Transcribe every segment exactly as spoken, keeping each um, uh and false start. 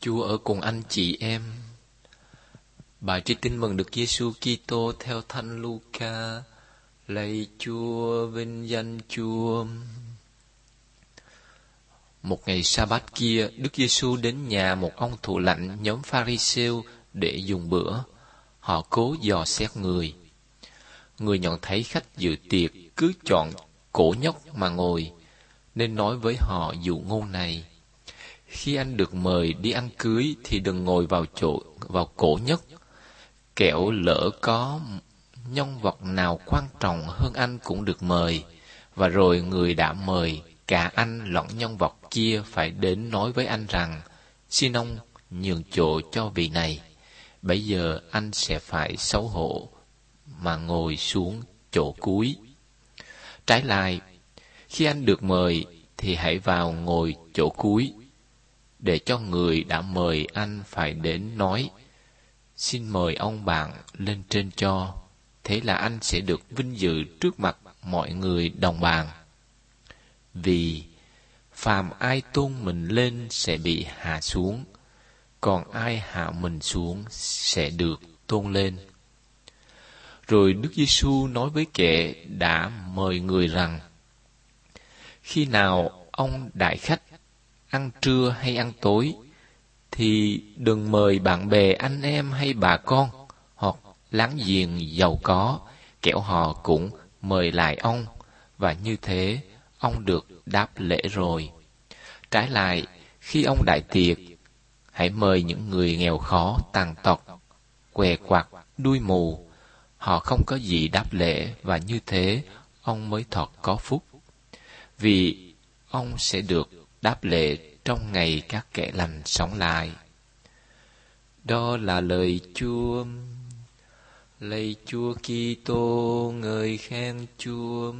Chúa ở cùng anh chị em. Bài trích tin mừng Đức Giêsu Kitô theo Thánh Luca. Lạy Chúa, vinh danh Chúa. Một ngày Sa-bát kia, Đức Giêsu đến nhà một ông thủ lãnh nhóm Pha-ri-sêu để dùng bữa. Họ cố dò xét người. Người nhận thấy khách dự tiệc cứ chọn cổ nhóc mà ngồi, nên nói với họ dụ ngôn này: khi anh được mời đi ăn cưới thì đừng ngồi vào chỗ vào cổ nhóc, kẻo lỡ có nhân vật nào quan trọng hơn anh cũng được mời, và rồi người đã mời cả anh lẫn nhân vật kia phải đến nói với anh rằng: xin ông nhường chỗ cho vị này. Bấy giờ anh sẽ phải xấu hổ mà ngồi xuống chỗ cuối. Trái lại, khi anh được mời thì hãy vào ngồi chỗ cuối, để cho người đã mời anh phải đến nói: xin mời ông bạn lên trên cho. Thế là anh sẽ được vinh dự trước mặt mọi người đồng bàn. Vì phàm ai tôn mình lên sẽ bị hạ xuống, còn ai hạ mình xuống sẽ được tôn lên. Rồi Đức Giêsu nói với kẻ đã mời người rằng: khi nào ông đại khách ăn trưa hay ăn tối thì đừng mời bạn bè, anh em hay bà con hoặc láng giềng giàu có, kẻo họ cũng mời lại ông, và như thế ông được đáp lễ rồi. Trái lại, khi ông đại tiệc, hãy mời những người nghèo khó, tàn tật, què quặt, đuôi mù. Họ không có gì đáp lễ, và như thế ông mới thật có phúc, vì ông sẽ được đáp lễ trong ngày các kẻ lành sống lại. Đó là lời Chúa. Lạy Chúa Kitô, ngợi khen Chúa.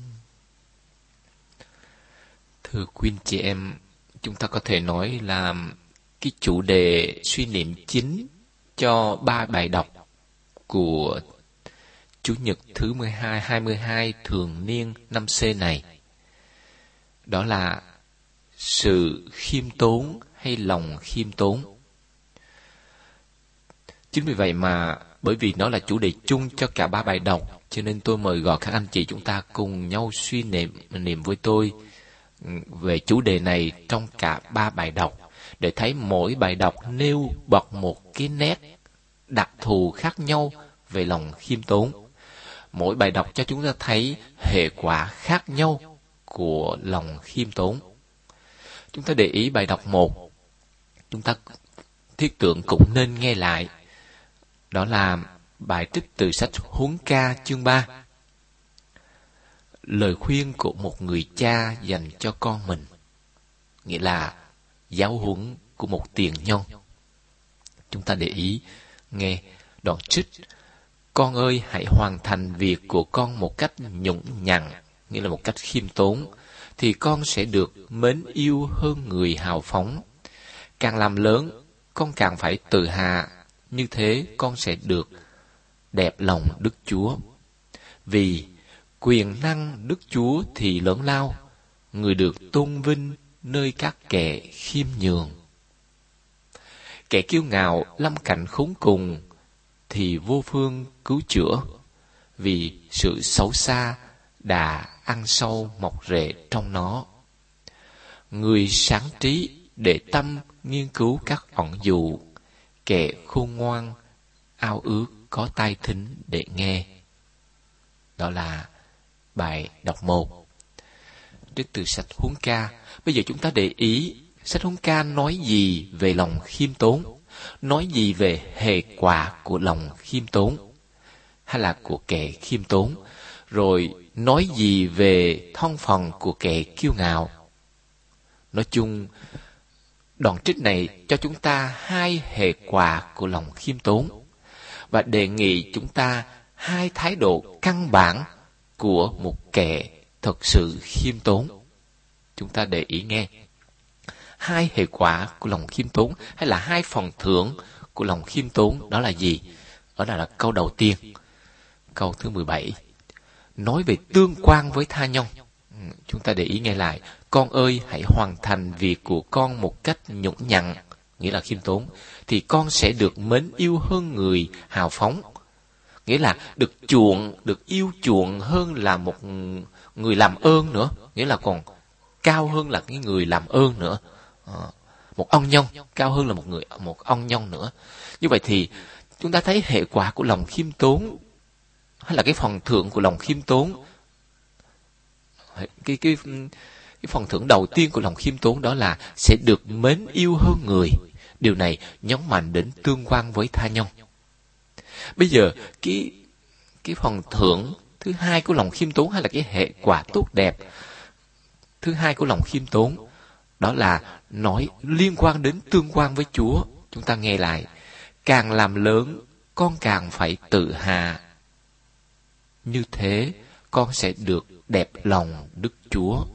Thưa quý anh chị em, chúng ta có thể nói là cái chủ đề suy niệm chính cho ba bài đọc của Chủ nhật thứ mười hai, hai mươi hai thường niên năm C này, đó là sự khiêm tốn hay lòng khiêm tốn. Chính vì vậy mà, bởi vì nó là chủ đề chung cho cả ba bài đọc, cho nên tôi mời gọi các anh chị chúng ta cùng nhau suy niệm niệm với tôi về chủ đề này trong cả ba bài đọc, để thấy mỗi bài đọc nêu bật một cái nét đặc thù khác nhau về lòng khiêm tốn. Mỗi bài đọc cho chúng ta thấy hệ quả khác nhau của lòng khiêm tốn. Chúng ta để ý bài đọc một, chúng ta thiết tưởng cũng nên nghe lại. Đó là bài trích từ sách Huấn Ca chương ba. Lời khuyên của một người cha dành cho con mình, nghĩa là giáo huấn của một tiền nhân. Chúng ta để ý nghe đoạn trích: con ơi, hãy hoàn thành việc của con một cách nhũng nhặn, nghĩa là một cách khiêm tốn, thì con sẽ được mến yêu hơn người hào phóng. Càng làm lớn, con càng phải tự hạ, như thế con sẽ được đẹp lòng Đức Chúa. Vì quyền năng Đức Chúa thì lớn lao, người được tôn vinh nơi các kẻ khiêm nhường. Kẻ kiêu ngạo lâm cảnh khốn cùng thì vô phương cứu chữa, vì sự xấu xa đã ăn sâu mọc rễ trong nó. Người sáng trí để tâm nghiên cứu các ẩn dụ, kẻ khôn ngoan ao ước có tai thính để nghe. Đó là bài đọc một, trích từ sách Huấn Ca. Bây giờ chúng ta để ý sách Huấn Ca nói gì về lòng khiêm tốn, nói gì về hệ quả của lòng khiêm tốn hay là của kẻ khiêm tốn, rồi nói gì về thân phận của kẻ kiêu ngạo. Nói chung, đoạn trích này cho chúng ta hai hệ quả của lòng khiêm tốn, và đề nghị chúng ta hai thái độ căn bản của một kẻ thật sự khiêm tốn. Chúng ta để ý nghe. Hai hệ quả của lòng khiêm tốn, hay là hai phần thưởng của lòng khiêm tốn, đó là gì? Đó là, là câu đầu tiên, câu thứ mười bảy, nói về tương quan với tha nhân. Chúng ta để ý nghe lại: con ơi, hãy hoàn thành việc của con một cách nhũng nhặn, nghĩa là khiêm tốn, thì con sẽ được mến yêu hơn người hào phóng. Nghĩa là được chuộng, được yêu chuộng hơn là một người làm ơn nữa. Nghĩa là còn cao hơn là cái người làm ơn nữa. À, một ong nhông, cao hơn là một người một ong nhông nữa. Như vậy thì chúng ta thấy hệ quả của lòng khiêm tốn, hay là cái phần thưởng của lòng khiêm tốn. Cái, cái, cái, cái phần thưởng đầu tiên của lòng khiêm tốn đó là sẽ được mến yêu hơn người. Điều này nhấn mạnh đến tương quan với tha nhân. Bây giờ, cái, cái phần thưởng thứ hai của lòng khiêm tốn, hay là cái hệ quả tốt đẹp thứ hai của lòng khiêm tốn, đó là nói liên quan đến tương quan với Chúa. Chúng ta nghe lại. Càng làm lớn, con càng phải tự hạ. Như thế, con sẽ được đẹp lòng Đức Chúa.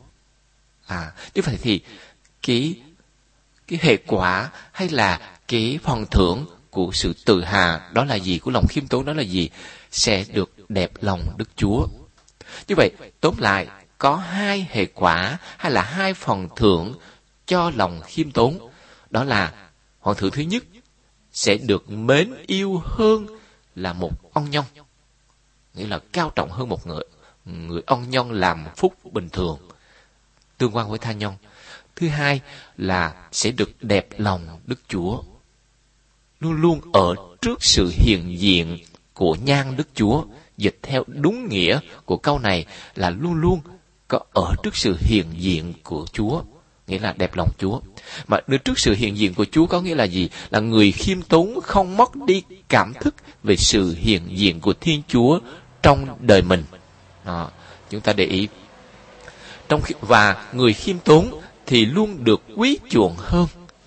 À, như vậy thì cái, cái hệ quả hay là cái phần thưởng của sự tự hạ đó là gì? Của lòng khiêm tốn đó là gì? Sẽ được đẹp lòng Đức Chúa. Như vậy, tóm lại, có hai hệ quả hay là hai phần thưởng cho lòng khiêm tốn. Đó là phần thưởng thứ nhất, sẽ được mến yêu hơn là một ong nhông. Nghĩa là cao trọng hơn một người, người ong nhông làm phúc bình thường, tương quan với tha nhân. Thứ hai là sẽ được đẹp lòng Đức Chúa. Luôn luôn ở trước sự hiện diện của nhan Đức Chúa. Dịch theo đúng nghĩa của câu này là luôn luôn có ở trước sự hiện diện của Chúa. Nghĩa là đẹp lòng Chúa. Mà được trước sự hiện diện của Chúa có nghĩa là gì? Là người khiêm tốn không mất đi cảm thức về sự hiện diện của Thiên Chúa trong đời mình. Đó, chúng ta để ý. Trong khi, và người khiêm tốn thì luôn được quý chuộng hơn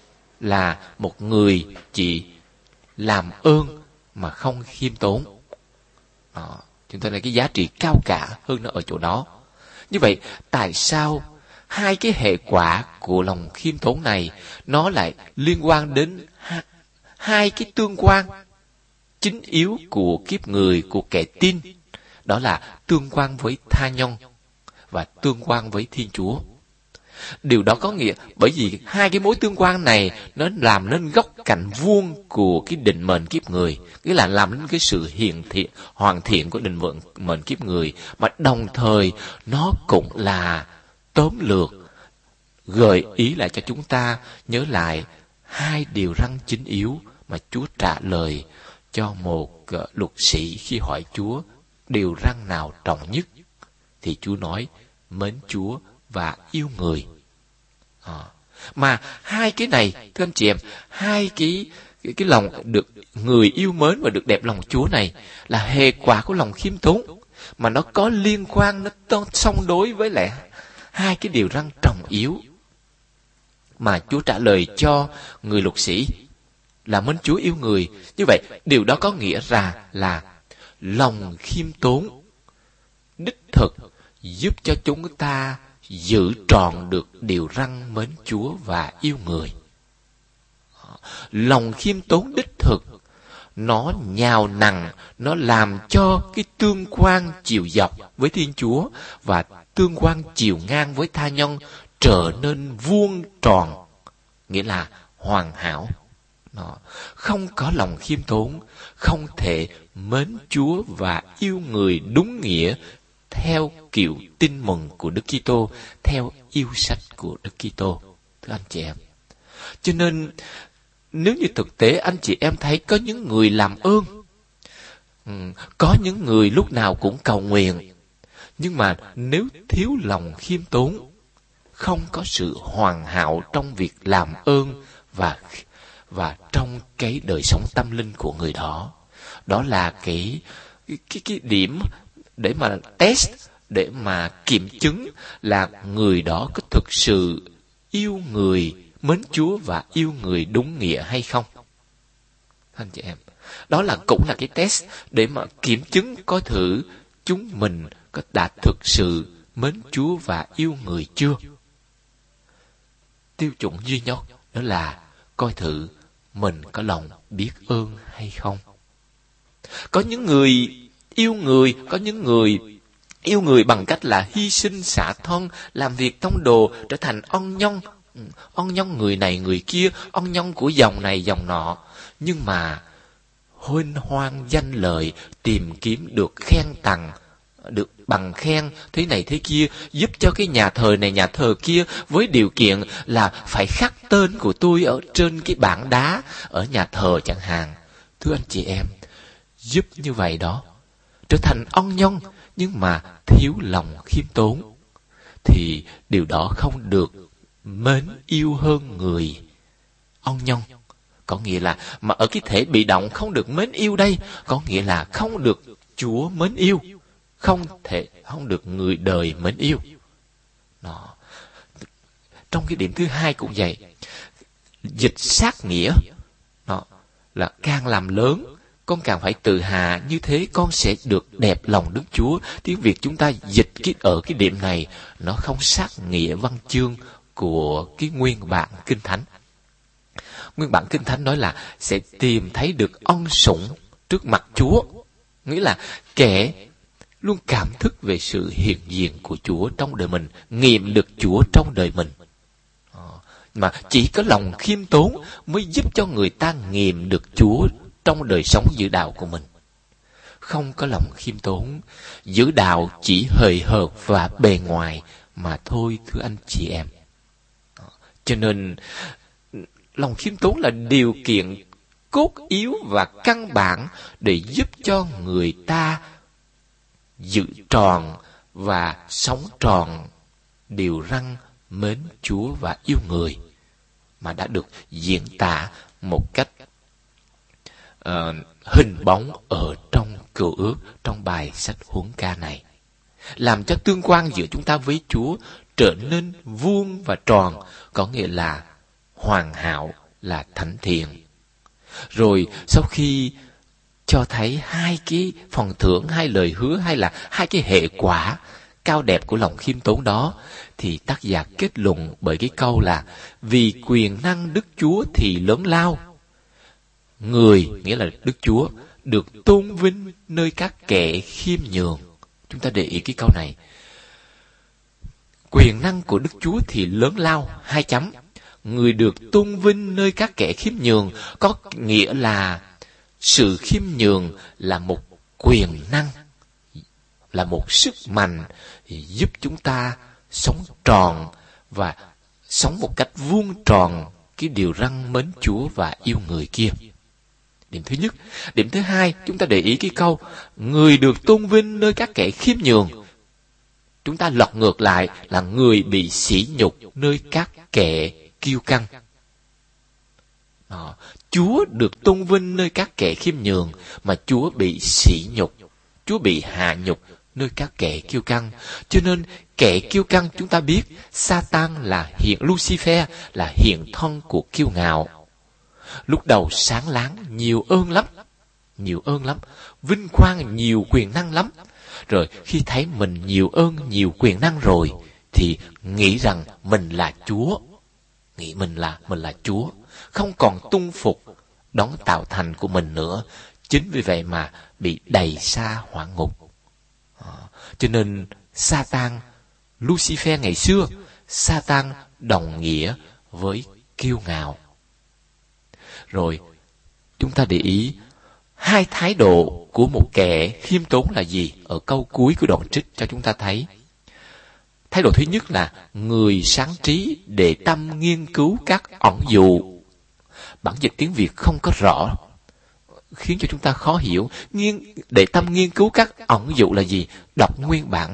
là một người chỉ làm ơn mà không khiêm tốn. Đó, chúng ta thấy cái giá trị cao cả hơn nó ở chỗ đó. Như vậy, tại sao hai cái hệ quả của lòng khiêm tốn này nó lại liên quan đến hai, hai cái tương quan chính yếu của kiếp người, của kẻ tin? Đó là tương quan với tha nhân và tương quan với Thiên Chúa. Điều đó có nghĩa bởi vì hai cái mối tương quan này nó làm nên góc cạnh vuông của cái định mệnh kiếp người, nghĩa là làm nên cái sự hiện thiện, hoàn thiện của định mệnh, mệnh kiếp người, mà đồng thời nó cũng là tóm lược gợi ý lại cho chúng ta nhớ lại hai điều răn chính yếu mà Chúa trả lời cho một uh, luật sĩ khi hỏi Chúa điều răn nào trọng nhất, thì Chúa nói mến Chúa và yêu người. À, mà hai cái này, thưa anh chị em, hai cái, cái cái lòng được người yêu mến và được đẹp lòng Chúa này là hệ quả của lòng khiêm tốn, mà nó có liên quan, nó song đối với lại hai cái điều răn trọng yếu mà Chúa trả lời cho người luật sĩ là mến Chúa yêu người. Như vậy, điều đó có nghĩa ra là lòng khiêm tốn đích thực giúp cho chúng ta giữ trọn được điều răn mến Chúa và yêu người. Lòng khiêm tốn đích thực nó nhào nặng, nó làm cho cái tương quan chiều dọc với Thiên Chúa và tương quan chiều ngang với tha nhân trở nên vuông tròn, nghĩa là hoàn hảo. Nó không có lòng khiêm tốn, không thể mến Chúa và yêu người đúng nghĩa theo kiểu tin mừng của Đức Kitô, theo yêu sách của Đức Kitô. Thưa anh chị em, cho nên nếu như thực tế anh chị em thấy có những người làm ơn, có những người lúc nào cũng cầu nguyện, nhưng mà nếu thiếu lòng khiêm tốn, không có sự hoàn hảo trong việc làm ơn và và trong cái đời sống tâm linh của người đó, đó là cái cái cái điểm để mà test, để mà kiểm chứng là người đó có thực sự yêu người, mến Chúa và yêu người đúng nghĩa hay không. Anh chị em, đó là cũng là cái test để mà kiểm chứng coi thử chúng mình có đã thực sự mến Chúa và yêu người chưa. Tiêu chuẩn duy nhất đó là coi thử mình có lòng biết ơn hay không. Có những người yêu người, có những người yêu người bằng cách là hy sinh xả thân, làm việc tông đồ, trở thành ân nhân ong nhong người này người kia, ong nhong của dòng này dòng nọ. Nhưng mà huênh hoang danh lợi, tìm kiếm được khen tặng, được bằng khen thế này thế kia, giúp cho cái nhà thờ này nhà thờ kia, với điều kiện là phải khắc tên của tôi ở trên cái bảng đá ở nhà thờ chẳng hạn. Thưa anh chị em, giúp như vậy đó, trở thành ong nhong nhưng mà thiếu lòng khiêm tốn, thì điều đó không được mến yêu hơn người. Ong nhong có nghĩa là, mà ở cái thể bị động không được mến yêu đây, có nghĩa là không được Chúa mến yêu, không thể không được người đời mến yêu. Đó. Trong cái điểm thứ hai cũng vậy, dịch sát nghĩa. Đó là càng làm lớn, con càng phải tự hạ, như thế con sẽ được đẹp lòng Đức Chúa. Tiếng Việt chúng ta dịch cái ở cái điểm này nó không sát nghĩa văn chương của cái nguyên bản Kinh Thánh. Nguyên bản Kinh Thánh nói là sẽ tìm thấy được ân sủng trước mặt Chúa, nghĩa là kẻ luôn cảm thức về sự hiện diện của Chúa trong đời mình, nghiệm được Chúa trong đời mình. Mà chỉ có lòng khiêm tốn mới giúp cho người ta nghiệm được Chúa trong đời sống giữ đạo của mình. Không có lòng khiêm tốn, giữ đạo chỉ hời hợt và bề ngoài mà thôi, thưa anh chị em. Cho nên lòng khiêm tốn là điều kiện cốt yếu và căn bản để giúp cho người ta giữ tròn và sống tròn điều răn mến Chúa và yêu người, mà đã được diễn tả một cách uh, hình bóng ở trong Cựu Ước, trong bài sách Huấn Ca này, làm cho tương quan giữa chúng ta với Chúa trở nên vuông và tròn, có nghĩa là hoàn hảo, là thánh thiện. Rồi sau khi cho thấy hai cái phần thưởng, hai lời hứa, hay là hai cái hệ quả cao đẹp của lòng khiêm tốn đó, thì tác giả kết luận bởi cái câu là: vì quyền năng Đức Chúa thì lớn lao. Người, nghĩa là Đức Chúa, được tôn vinh nơi các kẻ khiêm nhường. Chúng ta để ý cái câu này. Quyền năng của Đức Chúa thì lớn lao, hai chấm. Người được tôn vinh nơi các kẻ khiêm nhường, có nghĩa là sự khiêm nhường là một quyền năng, là một sức mạnh giúp chúng ta sống tròn và sống một cách vuông tròn cái điều răn mến Chúa và yêu người kia. Điểm thứ nhất. Điểm thứ hai, chúng ta để ý cái câu người được tôn vinh nơi các kẻ khiêm nhường. Chúng ta lật ngược lại là người bị sỉ nhục nơi các kẻ kiêu căng. Đó. Chúa được tôn vinh nơi các kẻ khiêm nhường, mà Chúa bị sỉ nhục, Chúa bị hạ nhục nơi các kẻ kiêu căng. Cho nên kẻ kiêu căng, chúng ta biết Satan là hiện Lucifer, là hiện thân của kiêu ngạo. Lúc đầu sáng láng, nhiều ơn lắm, nhiều ơn lắm, vinh quang, nhiều quyền năng lắm. Rồi khi thấy mình nhiều ơn, nhiều quyền năng rồi, thì nghĩ rằng mình là Chúa, nghĩ mình là mình là Chúa, không còn tuân phục đấng tạo thành của mình nữa. Chính vì vậy mà bị đày xa hỏa ngục. À, cho nên Satan, Lucifer ngày xưa, Satan đồng nghĩa với kiêu ngạo. Rồi chúng ta để ý hai thái độ của một kẻ khiêm tốn là gì? Ở câu cuối của đoạn trích cho chúng ta thấy. Thái độ thứ nhất là người sáng trí để tâm nghiên cứu các ẩn dụ. Bản dịch tiếng Việt không có rõ, khiến cho chúng ta khó hiểu. Nghiên, để tâm nghiên cứu các ẩn dụ là gì? Đọc nguyên bản.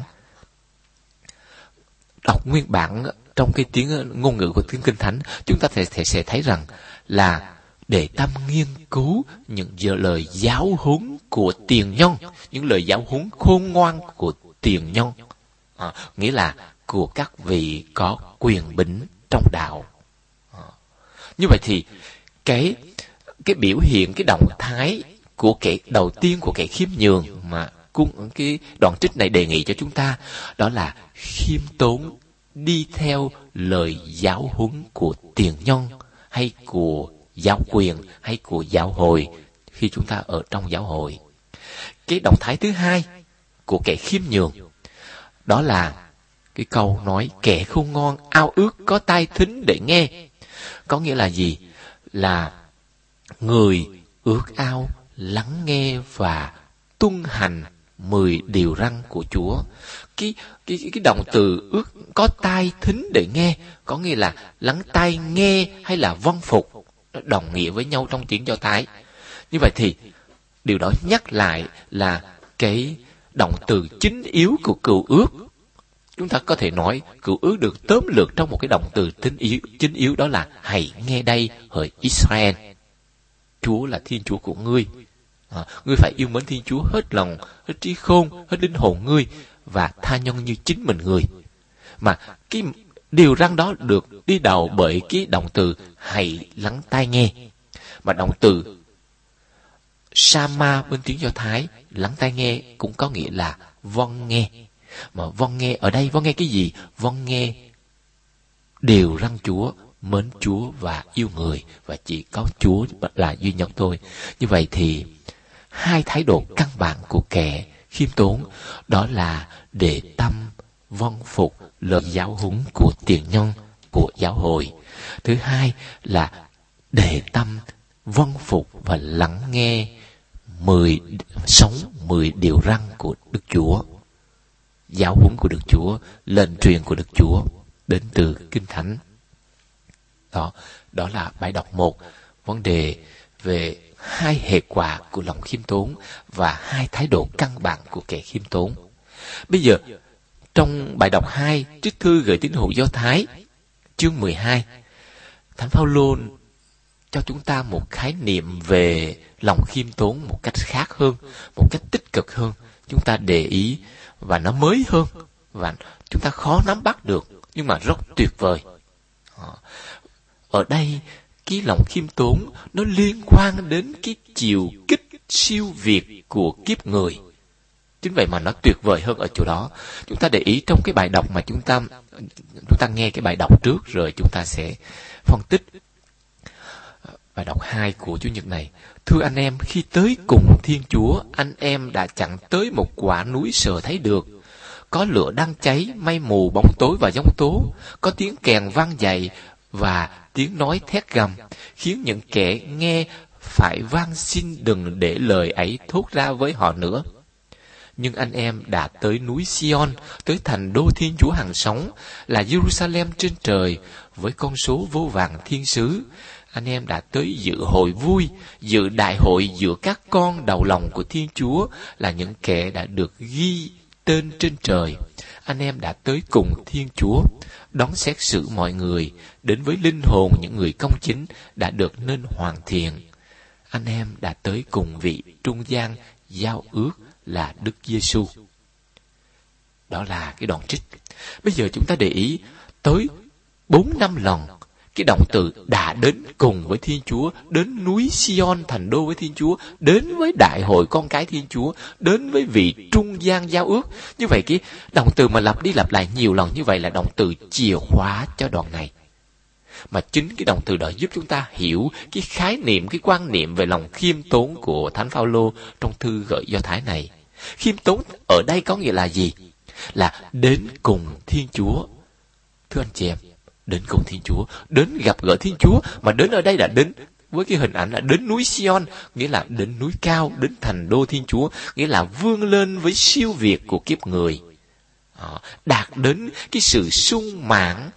Đọc nguyên bản trong cái tiếng ngôn ngữ của tiếng Kinh Thánh, chúng ta sẽ, sẽ thấy rằng là để tâm nghiên cứu những lời giáo huấn của tiền nhân, những lời giáo huấn khôn ngoan của tiền nhân, à, nghĩa là của các vị có quyền bính trong đạo. À, như vậy thì cái cái biểu hiện, cái động thái của kẻ đầu tiên của kẻ khiêm nhường mà cung cái đoạn trích này đề nghị cho chúng ta, đó là khiêm tốn đi theo lời giáo huấn của tiền nhân, hay của giáo quyền, hay của giáo hội khi chúng ta ở trong giáo hội. Cái động thái thứ hai của kẻ khiêm nhường, đó là cái câu nói kẻ khôn ngoan ao ước có tai thính để nghe. Có nghĩa là gì? Là người ước ao lắng nghe và tuân hành mười điều răn của Chúa. Cái, cái, cái động từ ước có tai thính để nghe có nghĩa là lắng tai nghe hay là vâng phục, nó đồng nghĩa với nhau trong tiếng Do Thái. Như vậy thì điều đó nhắc lại là cái động từ chính yếu của cựu ước. Chúng ta có thể nói cựu ước được tóm lược trong một cái động từ chính yếu, chính yếu đó là hãy nghe đây hỡi Israel. Chúa là Thiên Chúa của ngươi. À, ngươi phải yêu mến Thiên Chúa hết lòng, hết trí khôn, hết linh hồn ngươi và tha nhân như chính mình ngươi. Mà cái điều răn đó được đi đầu bởi cái động từ hãy lắng tai nghe. Mà động từ Shama bên tiếng Do Thái, lắng tai nghe cũng có nghĩa là vâng nghe. Mà vâng nghe ở đây vâng nghe cái gì? Vâng nghe điều răn Chúa, mến Chúa và yêu người, và chỉ có Chúa là duy nhất thôi. Như vậy thì hai thái độ căn bản của kẻ khiêm tốn đó là để tâm vâng phục lời giáo huấn của tiền nhân, của giáo hội. Thứ hai là để tâm vâng phục và lắng nghe mười sống mười điều răn của Đức Chúa, giáo huấn của Đức Chúa, lệnh truyền của Đức Chúa đến từ Kinh Thánh. Đó, đó là bài đọc một, vấn đề về hai hệ quả của lòng khiêm tốn và hai thái độ căn bản của kẻ khiêm tốn. Bây giờ, trong bài đọc hai, trích thư gửi tín hữu Do Thái, chương mười hai, Thánh Phaolô cho chúng ta một khái niệm về lòng khiêm tốn một cách khác hơn, một cách tích cực hơn. Chúng ta để ý và nó mới hơn và chúng ta khó nắm bắt được, nhưng mà rất tuyệt vời. Ở đây, cái lòng khiêm tốn nó liên quan đến cái chiều kích siêu việt của kiếp người. Chính vậy mà nó tuyệt vời hơn ở chỗ đó. Chúng ta để ý trong cái bài đọc mà chúng ta chúng ta nghe cái bài đọc trước rồi chúng ta sẽ phân tích. Bài đọc hai của Chủ nhật này: thưa anh em, khi tới cùng Thiên Chúa, anh em đã chẳng tới một quả núi sờ thấy được. Có lửa đang cháy, mây mù, bóng tối và giông tố, có tiếng kèn vang dậy và tiếng nói thét gầm, khiến những kẻ nghe phải van xin đừng để lời ấy thốt ra với họ nữa. Nhưng anh em đã tới núi Sion, tới thành đô Thiên Chúa hằng sống, là Jerusalem trên trời, với con số vô vàn thiên sứ. Anh em đã tới dự hội vui, dự đại hội giữa các con đầu lòng của Thiên Chúa, là những kẻ đã được ghi tên trên trời. Anh em đã tới cùng Thiên Chúa, đón xét xử mọi người, đến với linh hồn những người công chính đã được nên hoàn thiện. Anh em đã tới cùng vị trung gian giao ước là Đức Giêsu. Đó là cái đoạn trích. Bây giờ chúng ta để ý tới bốn năm lần cái động từ đã đến cùng với Thiên Chúa, đến núi Sion thành đô với Thiên Chúa, đến với đại hội con cái Thiên Chúa, đến với vị trung gian giao ước. Như vậy cái động từ mà lặp đi lặp lại nhiều lần như vậy là động từ chìa khóa cho đoạn này. Mà chính cái động từ đó giúp chúng ta hiểu cái khái niệm, cái quan niệm về lòng khiêm tốn của Thánh Phaolô trong thư gửi Do Thái này. Khiêm tốn ở đây có nghĩa là gì? Là đến cùng Thiên Chúa. Thưa anh chị em, đến cùng Thiên Chúa, đến gặp gỡ Thiên Chúa, mà đến ở đây là đến với cái hình ảnh là đến núi Sion, nghĩa là đến núi cao, đến thành đô Thiên Chúa, nghĩa là vươn lên với siêu việt của kiếp người, đạt đến cái sự sung mãn,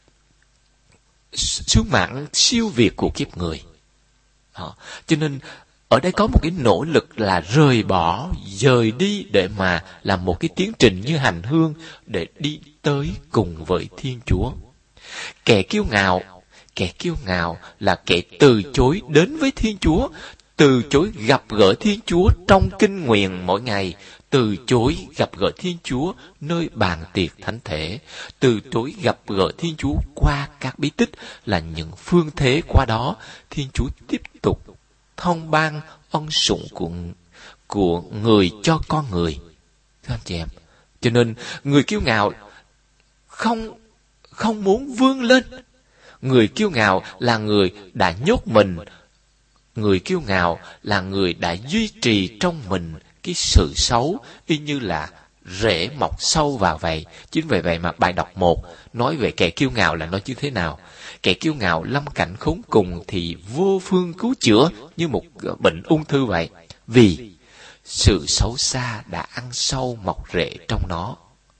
sung mãn siêu việt của kiếp người. Cho nên ở đây có một cái nỗ lực là rời bỏ, dời đi để mà làm một cái tiến trình như hành hương để đi tới cùng với Thiên Chúa. Kẻ kiêu ngạo, kẻ kiêu ngạo là kẻ từ chối đến với Thiên Chúa, từ chối gặp gỡ Thiên Chúa trong kinh nguyện mỗi ngày, từ chối gặp gỡ Thiên Chúa nơi bàn tiệc thánh thể, từ chối gặp gỡ Thiên Chúa qua các bí tích, là những phương thế qua đó Thiên Chúa tiếp tục thông ban ân sủng của, của người cho con người. Thưa anh chị em, cho nên người kiêu ngạo không không muốn vươn lên. Người kiêu ngạo là người đã nhốt mình. Người kiêu ngạo là người đã duy trì trong mình cái sự xấu, y như là rễ mọc sâu vào vậy. Chính vì vậy mà bài đọc một nói về kẻ kiêu ngạo là nói như thế nào. Kẻ kiêu ngạo lâm cảnh khốn cùng thì vô phương cứu chữa, như một bệnh ung thư vậy. Vì sự xấu xa đã ăn sâu mọc rễ trong nó.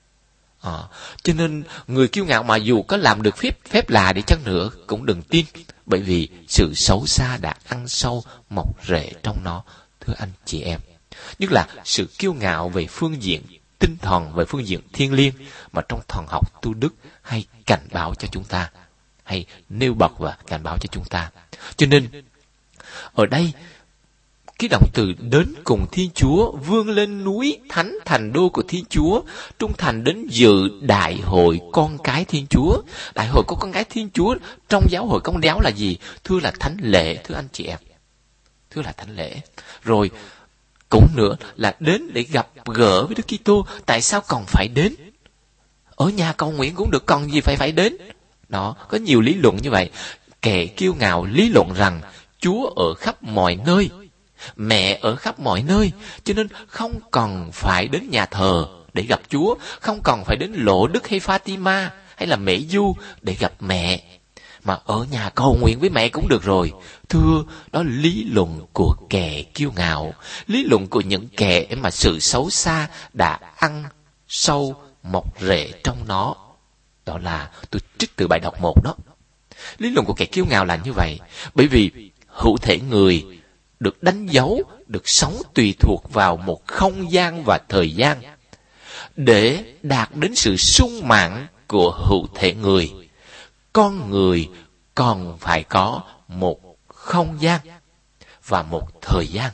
À, cho nên người kiêu ngạo mà dù có làm được phép phép lạ đi chăng nữa cũng đừng tin, bởi vì sự xấu xa đã ăn sâu mọc rễ trong nó. Thưa anh chị em, nhất là sự kiêu ngạo về phương diện tinh thần, về phương diện thiêng liêng mà trong thần học tu đức hay cảnh báo cho chúng ta, hay nêu bật và cảnh báo cho chúng ta. Cho nên ở đây cái động từ đến cùng Thiên Chúa, vươn lên núi thánh thành đô của Thiên Chúa, trung thành đến dự đại hội con cái Thiên Chúa. Đại hội của con cái Thiên Chúa trong giáo hội Công giáo là gì? Thưa là thánh lễ, thưa anh chị em. Thưa là thánh lễ. Rồi cũng nữa là đến để gặp gỡ với Đức Kitô. Tại sao còn phải đến? Ở nhà cầu nguyện cũng được, còn gì phải phải đến? Đó, có nhiều lý luận như vậy. Kẻ kiêu ngạo lý luận rằng Chúa ở khắp mọi nơi, mẹ ở khắp mọi nơi, cho nên không cần phải đến nhà thờ để gặp Chúa, không cần phải đến Lộ Đức hay Fatima hay là Mễ Du để gặp mẹ, mà ở nhà cầu nguyện với mẹ cũng được rồi. Thưa, đó là lý luận của kẻ kiêu ngạo, lý luận của những kẻ mà sự xấu xa đã ăn sâu mọc rễ trong nó. Đó là tôi trích từ bài đọc một đó. Lý luận của kẻ kiêu ngạo là như vậy, bởi vì hữu thể người được đánh dấu, được sống tùy thuộc vào một không gian và thời gian. Để đạt đến sự sung mãn của hữu thể người, con người còn phải có một không gian và một thời gian.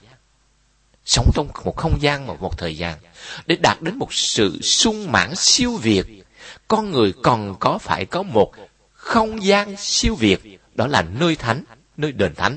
Sống trong một không gian và một thời gian. Để đạt đến một sự sung mãn siêu việt, con người còn có phải có một không gian siêu việt, đó là nơi thánh, nơi đền thánh.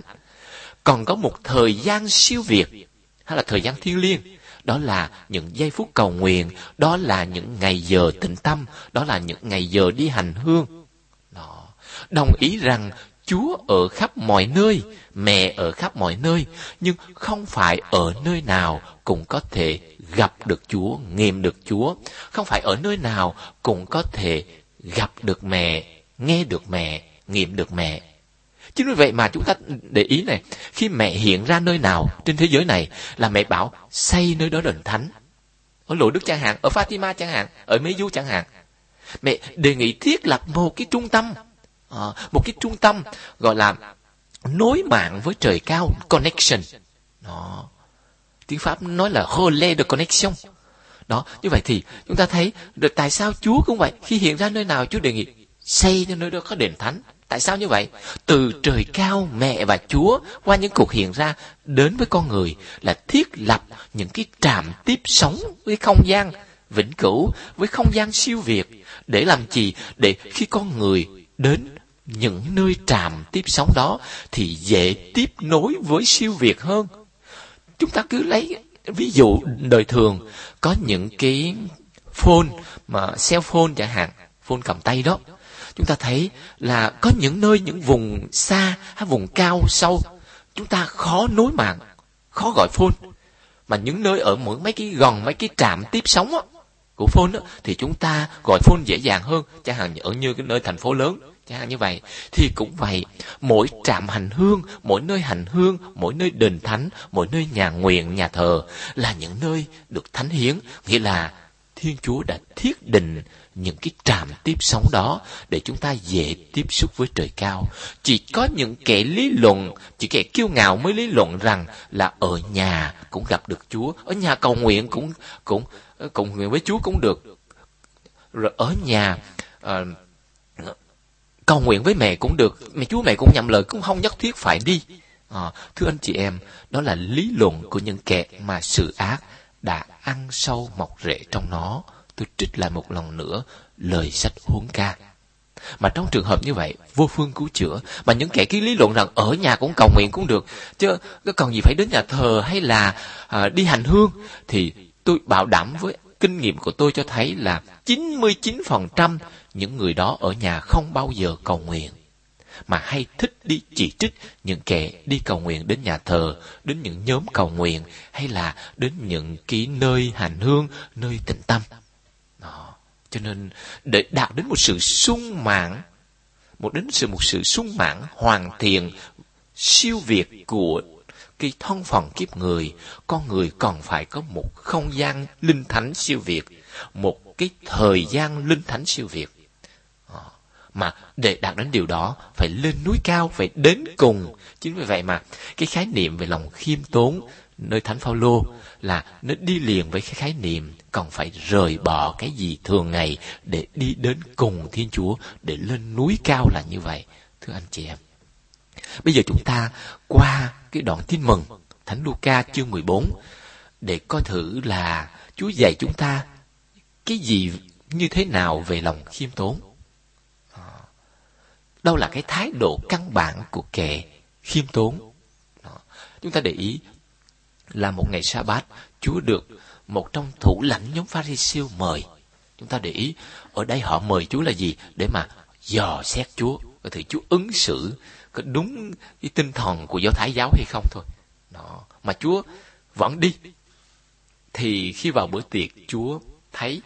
Còn có một thời gian siêu việt, hay là thời gian thiêng liêng, đó là những giây phút cầu nguyện, đó là những ngày giờ tĩnh tâm, đó là những ngày giờ đi hành hương. Đó. Đồng ý rằng Chúa ở khắp mọi nơi, mẹ ở khắp mọi nơi, nhưng không phải ở nơi nào cũng có thể gặp được Chúa, nghiệm được Chúa. Không phải ở nơi nào cũng có thể gặp được mẹ, nghe được mẹ, nghiệm được mẹ. Chính vì vậy mà chúng ta để ý này, khi mẹ hiện ra nơi nào trên thế giới này là mẹ bảo xây nơi đó đền thánh. Ở Lộ Đức chẳng hạn, ở Fatima chẳng hạn, ở Mễ Du chẳng hạn. Mẹ đề nghị thiết lập một cái trung tâm, à, một cái trung tâm gọi là nối mạng với trời cao, connection. Đó. Tiếng Pháp nói là relais de connexion. Đó, như vậy thì chúng ta thấy được tại sao Chúa cũng vậy, khi hiện ra nơi nào Chúa đề nghị xây cho nơi đó có đền thánh. Tại sao như vậy? Từ trời cao, mẹ và Chúa qua những cuộc hiện ra đến với con người là thiết lập những cái trạm tiếp sống với không gian vĩnh cửu, với không gian siêu việt. Để làm gì? Để khi con người đến những nơi trạm tiếp sống đó thì dễ tiếp nối với siêu việt hơn. Chúng ta cứ lấy ví dụ đời thường, có những cái phone mà cell phone chẳng hạn, phone cầm tay đó. Chúng ta thấy là có những nơi, những vùng xa hay vùng cao sâu, chúng ta khó nối mạng, khó gọi phone. Mà những nơi ở mỗi mấy cái gần mấy cái trạm tiếp sóng á, của phone á, thì chúng ta gọi phone dễ dàng hơn. Chẳng hạn ở như cái nơi thành phố lớn, chẳng hạn như vậy. Thì cũng vậy, mỗi trạm hành hương, mỗi nơi hành hương, mỗi nơi đền thánh, mỗi nơi nhà nguyện, nhà thờ là những nơi được thánh hiến. Nghĩa là Thiên Chúa đã thiết định những cái trạm tiếp sống đó để chúng ta dễ tiếp xúc với trời cao. Chỉ có những kẻ lý luận, chỉ kẻ kiêu ngạo mới lý luận rằng là ở nhà cũng gặp được Chúa, ở nhà cầu nguyện cũng cũng cầu nguyện với Chúa cũng được, rồi ở nhà uh, cầu nguyện với mẹ cũng được, mẹ Chúa mẹ cũng nhậm lời, cũng không nhất thiết phải đi. À, thưa anh chị em, đó là lý luận của những kẻ mà sự ác đã ăn sâu mọc rễ trong nó. Tôi trích lại một lần nữa lời sách Huấn Ca. Mà trong trường hợp như vậy, vô phương cứu chữa. Mà những kẻ cái lý luận rằng ở nhà cũng cầu nguyện cũng được, chứ còn gì phải đến nhà thờ hay là à, đi hành hương, thì tôi bảo đảm với kinh nghiệm của tôi cho thấy là chín mươi chín phần trăm những người đó ở nhà không bao giờ cầu nguyện. mà hay thích đi chỉ trích những kẻ đi cầu nguyện đến nhà thờ, đến những nhóm cầu nguyện, hay là đến những cái nơi hành hương, nơi tĩnh tâm. Đó. Cho nên để đạt đến một sự sung mãn, một đến sự một sự sung mãn hoàn thiện siêu việt của cái thân phận kiếp người, con người còn phải có một không gian linh thánh siêu việt, một cái thời gian linh thánh siêu việt. Mà để đạt đến điều đó phải lên núi cao, phải đến cùng. Chính vì vậy mà cái khái niệm về lòng khiêm tốn nơi Thánh Phaolô là nó đi liền với cái khái niệm còn phải rời bỏ cái gì thường ngày để đi đến cùng Thiên Chúa, để lên núi cao là như vậy. Thưa anh chị em, bây giờ chúng ta qua cái đoạn tin mừng Thánh Luca chương mười bốn để coi thử là Chúa dạy chúng ta cái gì như thế nào về lòng khiêm tốn. Đâu là cái thái độ căn bản của kẻ khiêm tốn. Chúng ta để ý là một ngày Sa-bát, Chúa được một trong thủ lãnh nhóm Pha-ri-siêu mời. Chúng ta để ý ở đây họ mời Chúa là gì? Để mà dò xét Chúa, và thử Chúa ứng xử có đúng cái tinh thần của Do Thái giáo hay không thôi. Đó. Mà Chúa vẫn đi. Thì khi vào bữa tiệc, Chúa thấy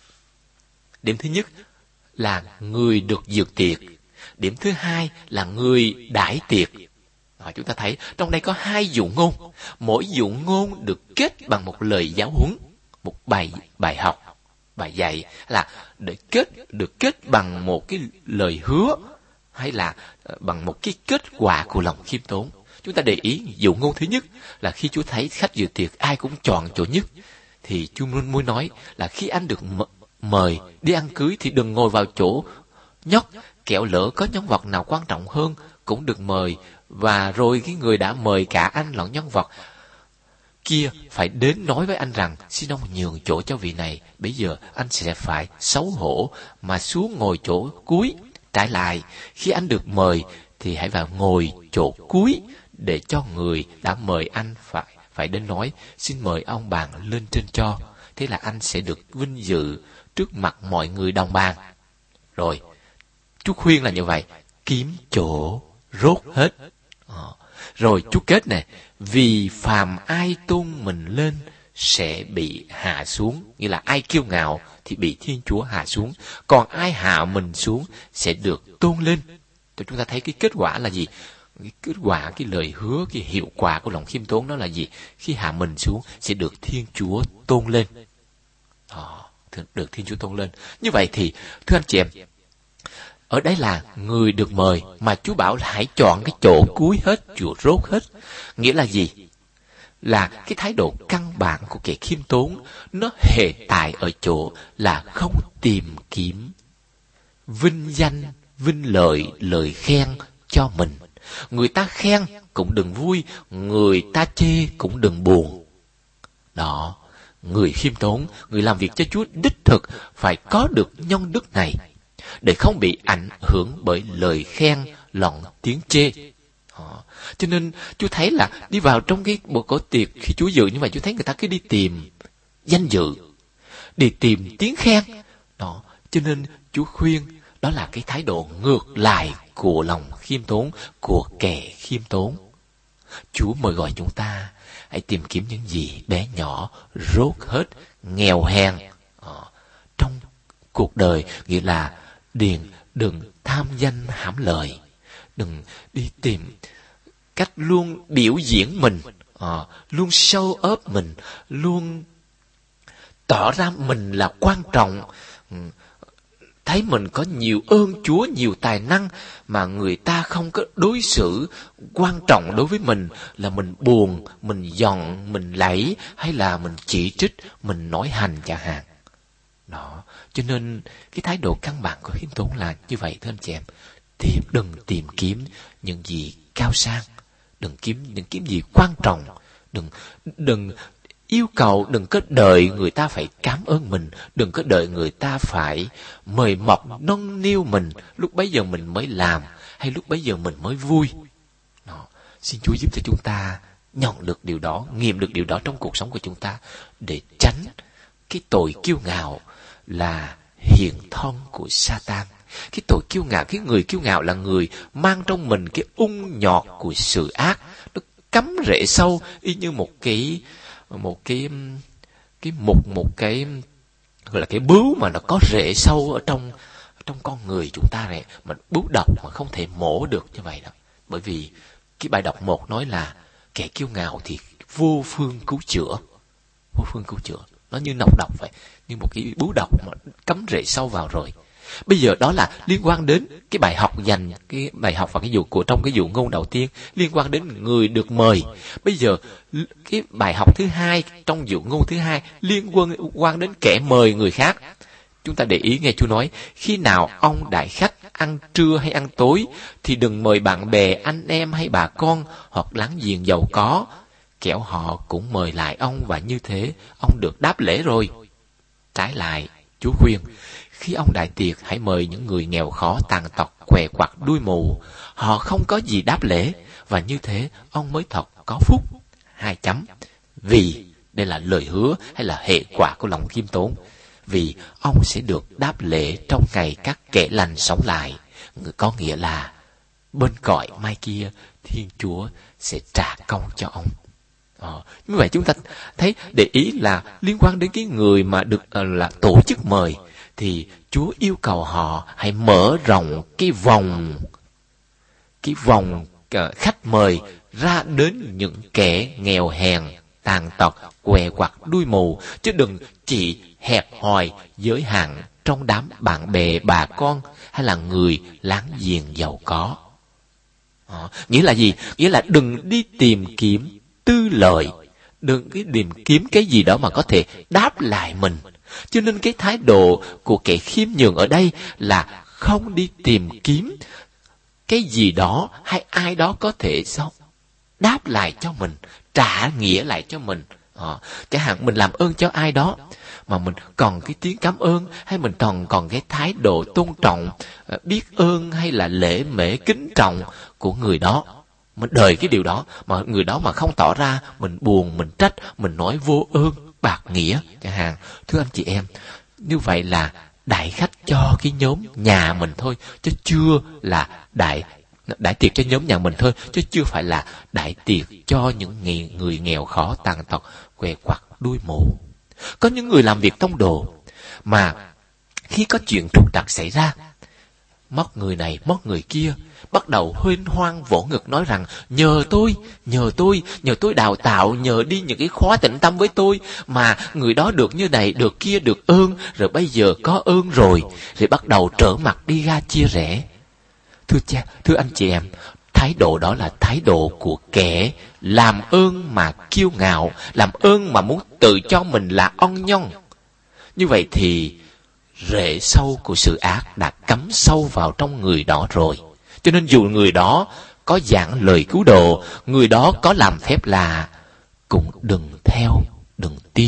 điểm thứ nhất là người được dự tiệc, điểm thứ hai là người đãi tiệc. Đó, chúng ta thấy trong đây có hai dụ ngôn, mỗi dụ ngôn được kết bằng một lời giáo huấn, một bài bài học, bài dạy, là để kết được kết bằng một cái lời hứa, hay là bằng một cái kết quả của lòng khiêm tốn. Chúng ta để ý dụ ngôn thứ nhất là khi Chúa thấy khách dự tiệc ai cũng chọn chỗ nhất, thì Chúa muốn muốn nói là khi anh được mời đi ăn cưới thì đừng ngồi vào chỗ nhất, kẻo lỡ có nhân vật nào quan trọng hơn cũng được mời, và rồi cái người đã mời cả anh lẫn nhân vật kia phải đến nói với anh rằng xin ông nhường chỗ cho vị này, bây giờ anh sẽ phải xấu hổ mà xuống ngồi chỗ cuối. Trái lại, khi anh được mời thì hãy vào ngồi chỗ cuối để cho người đã mời anh phải phải đến nói xin mời ông bạn lên trên cho. Thế là anh sẽ được vinh dự trước mặt mọi người đồng bàn. Rồi Chúa khuyên là như vậy, kiếm chỗ rốt hết. Ờ. Rồi Chúa kết này, vì phàm ai tôn mình lên sẽ bị hạ xuống, nghĩa là ai kiêu ngạo thì bị Thiên Chúa hạ xuống, còn ai hạ mình xuống sẽ được tôn lên. Thì chúng ta thấy cái kết quả là gì? Cái kết quả, cái lời hứa, cái hiệu quả của lòng khiêm tốn đó là gì? Khi hạ mình xuống sẽ được Thiên Chúa tôn lên. Đó, được Thiên Chúa tôn lên. Như vậy thì thưa anh chị em, ở đây là người được mời mà Chúa bảo là hãy chọn cái chỗ cuối hết, chỗ rốt hết. Nghĩa là gì? Là cái thái độ căn bản của kẻ khiêm tốn, nó hệ tại ở chỗ là không tìm kiếm vinh danh, vinh lợi, lời khen cho mình. Người ta khen cũng đừng vui, người ta chê cũng đừng buồn. Đó, người khiêm tốn, người làm việc cho Chúa đích thực phải có được nhân đức này, để không bị ảnh hưởng bởi lời khen lẫn tiếng chê. Đó. Cho nên Chúa thấy là đi vào trong cái bữa cổ tiệc khi Chúa dự như vậy, Chúa thấy người ta cứ đi tìm danh dự, đi tìm tiếng khen. Đó. Cho nên Chúa khuyên đó là cái thái độ ngược lại của lòng khiêm tốn, của kẻ khiêm tốn. Chúa mời gọi chúng ta hãy tìm kiếm những gì bé nhỏ, rốt hết, nghèo hèn Đó. Trong cuộc đời, nghĩa là điền đừng tham danh hãm lợi, đừng đi tìm cách luôn biểu diễn mình, à, luôn show up mình, luôn tỏ ra mình là quan trọng, thấy mình có nhiều ơn Chúa, nhiều tài năng, mà người ta không có đối xử quan trọng đối với mình, là mình buồn, mình giận, mình lẫy, hay là mình chỉ trích, mình nói hành chẳng hạn. Đó, cho nên cái thái độ căn bản của khiêm tốn là như vậy thưa anh chị em. Tìm, đừng tìm kiếm những gì cao sang, đừng kiếm những kiếm gì quan trọng, đừng đừng yêu cầu, đừng có đợi người ta phải cảm ơn mình, đừng có đợi người ta phải mời mọc nâng niu mình, lúc bấy giờ mình mới làm, hay lúc bấy giờ mình mới vui. Đó. Xin Chúa giúp cho chúng ta nhận được điều đó, nghiệm được điều đó trong cuộc sống của chúng ta, để tránh cái tội kiêu ngạo là hiện thân của Sa-tan, Cái tội kiêu ngạo, cái người kiêu ngạo là người mang trong mình cái ung nhọt của sự ác. Nó cắm rễ sâu y như một cái một cái cái một một cái gọi là cái bướu mà nó có rễ sâu ở trong trong con người chúng ta này, mà bướu độc mà không thể mổ được như vậy đó. Bởi vì cái bài đọc một nói là kẻ kiêu ngạo thì vô phương cứu chữa, vô phương cứu chữa. Nó như nọc độc vậy, như một cái bướu độc mà cắm rễ sâu vào rồi. Bây giờ đó là liên quan đến cái bài học dành, cái bài học và cái dụ của trong cái dụ ngôn đầu tiên liên quan đến người được mời. Bây giờ cái bài học thứ hai trong dụ ngôn thứ hai liên quan quan đến kẻ mời người khác. Chúng ta để ý nghe Chúa nói, khi nào ông đại khách ăn trưa hay ăn tối thì đừng mời bạn bè, anh em hay bà con hoặc láng giềng giàu có, kẻo họ cũng mời lại ông và như thế ông được đáp lễ rồi. Trái lại, Chúa khuyên, khi ông đại tiệc hãy mời những người nghèo khó, tàn tật, què quặt, đuôi mù. Họ không có gì đáp lễ, và như thế ông mới thật có phúc. Hai chấm. Vì, đây là lời hứa hay là hệ quả của lòng khiêm tốn. Vì ông sẽ được đáp lễ trong ngày các kẻ lành sống lại. Có nghĩa là bên cõi mai kia, Thiên Chúa sẽ trả công cho ông. Ờ, như vậy chúng ta thấy, để ý là liên quan đến cái người mà được uh, là tổ chức mời, thì Chúa yêu cầu họ hãy mở rộng cái vòng cái vòng uh, khách mời ra đến những kẻ nghèo hèn, tàn tật, què quặt, đuôi mù, chứ đừng chỉ hẹp hòi giới hạn trong đám bạn bè, bà con hay là người láng giềng giàu có. Ờ, nghĩa là gì? Nghĩa là đừng đi tìm kiếm tư lợi, đừng cái tìm kiếm cái gì đó mà có thể đáp lại mình. Cho nên cái thái độ của kẻ khiêm nhường ở đây là không đi tìm kiếm cái gì đó hay ai đó có thể sao đáp lại cho mình, trả nghĩa lại cho mình. Ờ, chẳng hạn mình làm ơn cho ai đó mà mình còn cái tiếng cảm ơn, hay mình còn còn cái thái độ tôn trọng, biết ơn hay là lễ mễ kính trọng của người đó, mình đợi cái điều đó mà người đó mà không tỏ ra, mình buồn, mình trách, mình nói vô ơn bạc nghĩa chẳng hạn. Thưa anh chị em, như vậy là đại khách cho cái nhóm nhà mình thôi, chứ chưa là đại đại tiệc cho nhóm nhà mình thôi, chứ chưa phải là đại tiệc cho những người, người nghèo khó, tàn tật, què quặt, đuôi mù. Có những người làm việc tông đồ mà khi có chuyện trục trặc xảy ra, móc người này móc người kia, bắt đầu huyên hoang vỗ ngực nói rằng nhờ tôi, nhờ tôi, nhờ tôi đào tạo, nhờ đi những cái khóa tĩnh tâm với tôi mà người đó được như này, được kia, được ơn, rồi bây giờ có ơn rồi, rồi bắt đầu trở mặt đi ra chia rẽ. Thưa cha, thưa anh chị em, thái độ đó là thái độ của kẻ làm ơn mà kiêu ngạo, làm ơn mà muốn tự cho mình là ong nhong. Như vậy thì rễ sâu của sự ác đã cắm sâu vào trong người đó rồi. Cho nên dù người đó có giảng lời cứu độ, người đó có làm phép lạ, cũng đừng theo, đừng tin.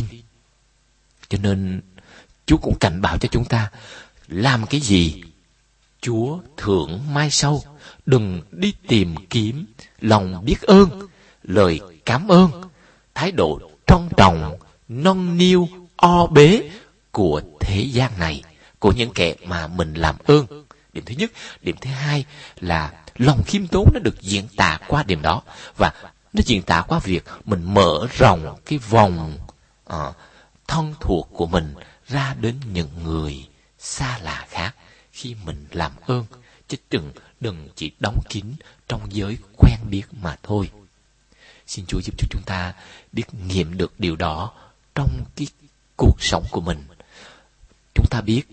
Cho nên Chúa cũng cảnh báo cho chúng ta, làm cái gì Chúa thưởng mai sau. Đừng đi tìm kiếm lòng biết ơn, lời cảm ơn, thái độ trân trọng, nâng niu, o bế của thế gian này, của những kẻ mà mình làm ơn. Điểm thứ nhất. Điểm thứ hai là lòng khiêm tốn nó được diễn tả qua điểm đó, và nó diễn tả qua việc mình mở rộng cái vòng uh, thân thuộc của mình ra đến những người xa lạ khác khi mình làm ơn, chứ đừng đừng chỉ đóng kín trong giới quen biết mà thôi. Xin Chúa giúp cho chúng ta biết nghiệm được điều đó trong cái cuộc sống của mình. Chúng ta biết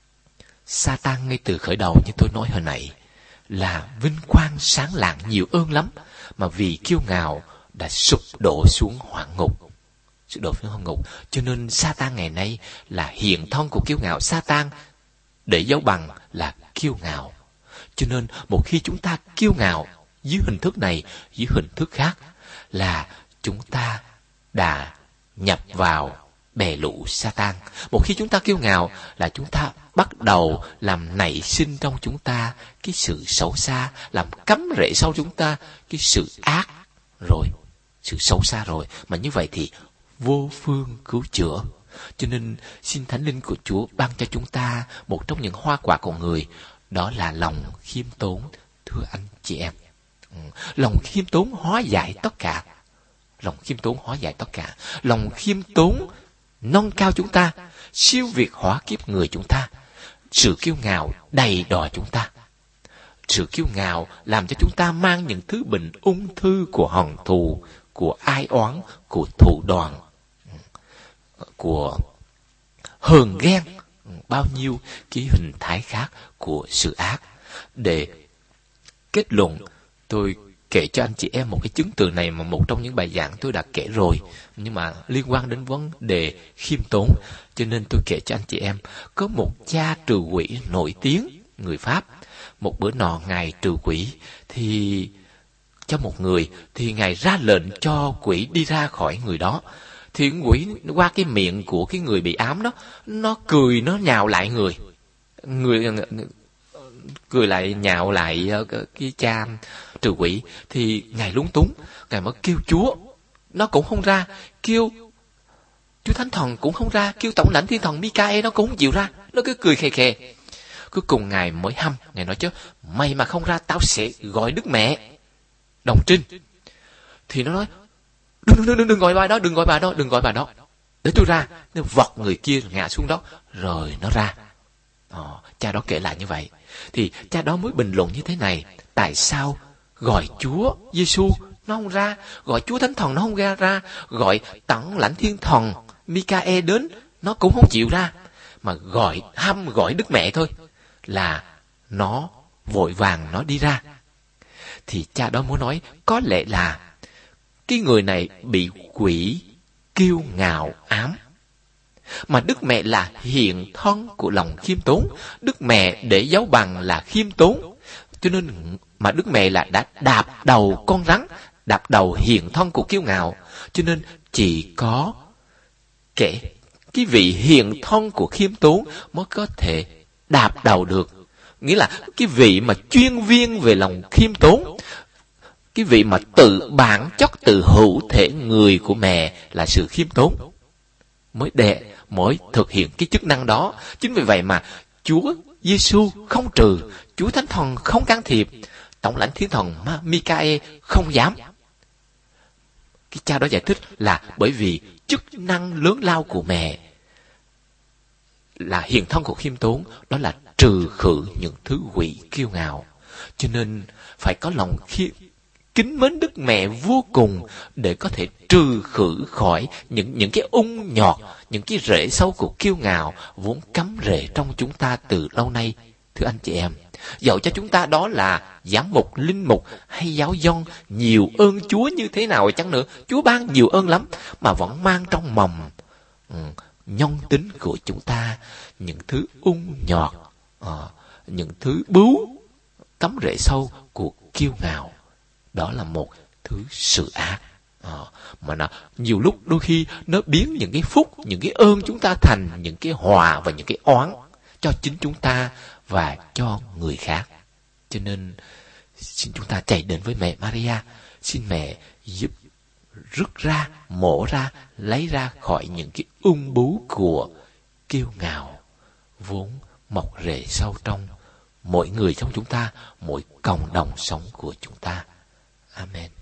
Sa-tan ngay từ khởi đầu, như tôi nói hồi nãy, là vinh quang sáng lạng nhiều ơn lắm, mà vì kiêu ngạo đã sụp đổ xuống hoạn ngục. Sụp đổ xuống hoạn ngục. Cho nên Sa-tan ngày nay là hiện thân của kiêu ngạo. Sa-tan để dấu bằng là kiêu ngạo. Cho nên một khi chúng ta kiêu ngạo dưới hình thức này, dưới hình thức khác, là chúng ta đã nhập vào bè lũ Sa-tan. Một khi chúng ta kiêu ngạo là chúng ta bắt đầu làm nảy sinh trong chúng ta cái sự xấu xa, làm cắm rễ sau chúng ta cái sự ác rồi, sự xấu xa rồi. Mà như vậy thì vô phương cứu chữa. Cho nên xin Thánh Linh của Chúa ban cho chúng ta một trong những hoa quả của người, đó là lòng khiêm tốn, thưa anh chị em. Ừ. Lòng khiêm tốn hóa giải tất cả. Lòng khiêm tốn hóa giải tất cả. Lòng khiêm tốn nâng cao chúng ta, siêu việt hỏa kiếp người chúng ta. Sự kiêu ngạo đầy đọa chúng ta. Sự kiêu ngạo làm cho chúng ta mang những thứ bệnh ung thư của hận thù, của ai oán, của thù đoàn, của hờn ghen, bao nhiêu cái hình thái khác của sự ác. Để kết luận, tôi kể cho anh chị em một cái chứng từ này mà một trong những bài giảng tôi đã kể rồi, nhưng mà liên quan đến vấn đề khiêm tốn, cho nên tôi kể cho anh chị em. Có một cha trừ quỷ nổi tiếng người Pháp. Một bữa nọ ngài trừ quỷ thì cho một người, thì ngài ra lệnh cho quỷ đi ra khỏi người đó. Thì quỷ qua cái miệng của cái người bị ám đó, nó cười, nó nhào lại người người cười lại nhạo lại cái cha trừ quỷ. Thì ngài lúng túng, ngài mới kêu Chúa, nó cũng không ra. Kêu Chúa Thánh Thần cũng không ra. Kêu Tổng lãnh Thiên Thần Mica-e nó cũng không chịu ra, nó cứ cười khè khè. Cuối cùng ngài mới hăm, ngài nói chứ, mày mà không ra tao sẽ gọi Đức Mẹ Đồng Trinh. Thì nó nói, đừng đừng đừng đừng gọi bà đó, đừng gọi bà đó, đừng gọi bà đó, để tôi ra. Nó vọt người kia ngã xuống đó, rồi nó ra. Ờ, cha đó kể lại như vậy. Thì cha đó mới bình luận như thế này: tại sao gọi Chúa Giêsu nó không ra, gọi Chúa Thánh Thần nó không ra ra, gọi Tổng lãnh Thiên Thần Mica-e đến nó cũng không chịu ra, mà gọi hăm gọi Đức Mẹ thôi là nó vội vàng nó đi ra. Thì cha đó muốn nói có lẽ là cái người này bị quỷ kiêu ngạo ám, mà Đức Mẹ là hiện thân của lòng khiêm tốn. Đức Mẹ để dấu bằng là khiêm tốn, cho nên mà Đức Mẹ là đã đạp đầu con rắn, đạp đầu hiện thân của kiêu ngạo, cho nên chỉ có kể cái vị hiện thân của khiêm tốn mới có thể đạp đầu được. Nghĩa là cái vị mà chuyên viên về lòng khiêm tốn, cái vị mà tự bản chất, tự hữu thể người của mẹ là sự khiêm tốn, mới để mới thực hiện cái chức năng đó. Chính vì vậy mà Chúa Giêsu không trừ, Chúa Thánh Thần không can thiệp, Tổng lãnh Thiên Thần Mica-e không dám. Cái cha đó giải thích là bởi vì chức năng lớn lao của mẹ là hiện thân của khiêm tốn, đó là trừ khử những thứ quỷ kiêu ngạo. Cho nên phải có lòng khiêm kính mến Đức Mẹ vô cùng để có thể trừ khử khỏi những những cái ung nhọt, những cái rễ sâu của kiêu ngạo vốn cắm rễ trong chúng ta từ lâu nay. Thưa anh chị em, dẫu cho chúng ta đó là giám mục, linh mục hay giáo dân, nhiều ơn Chúa như thế nào chăng nữa, Chúa ban nhiều ơn lắm, mà vẫn mang trong mầm ừ, nhân tính của chúng ta những thứ ung nhọt, uh, những thứ bướu cắm rễ sâu của kiêu ngạo. Đó là một thứ sự ác, à, mà nó nhiều lúc đôi khi nó biến những cái phúc, những cái ơn chúng ta thành những cái họa và những cái oán cho chính chúng ta và cho người khác. Cho nên xin chúng ta chạy đến với mẹ Maria, xin mẹ giúp rứt ra, mổ ra, lấy ra khỏi những cái ung bướu của kiêu ngạo vốn mọc rễ sâu trong mỗi người trong chúng ta, mỗi cộng đồng sống của chúng ta. Amen.